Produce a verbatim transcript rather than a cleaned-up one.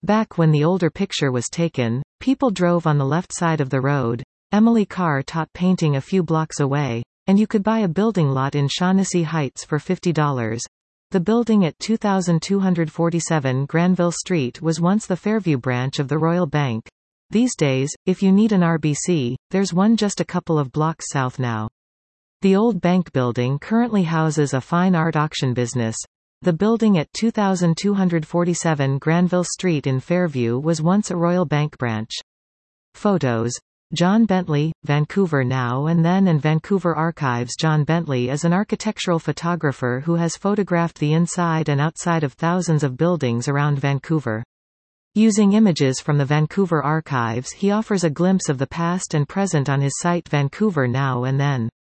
Back when the older picture was taken, people drove on the left side of the road. Emily Carr taught painting a few blocks away, and you could buy a building lot in Shaughnessy Heights for fifty dollars. The building at two thousand two hundred forty-seven Granville Street was once the Fairview branch of the Royal Bank. These days, if you need an R B C, there's one just a couple of blocks south now. The old bank building currently houses a fine art auction business. The building at two thousand two hundred forty-seven Granville Street in Fairview was once a Royal Bank branch. Photos. John Bentley, Vancouver Now and Then and Vancouver Archives. John Bentley is an architectural photographer who has photographed the inside and outside of thousands of buildings around Vancouver. Using images from the Vancouver Archives, he offers a glimpse of the past and present on his site Vancouver Now and Then.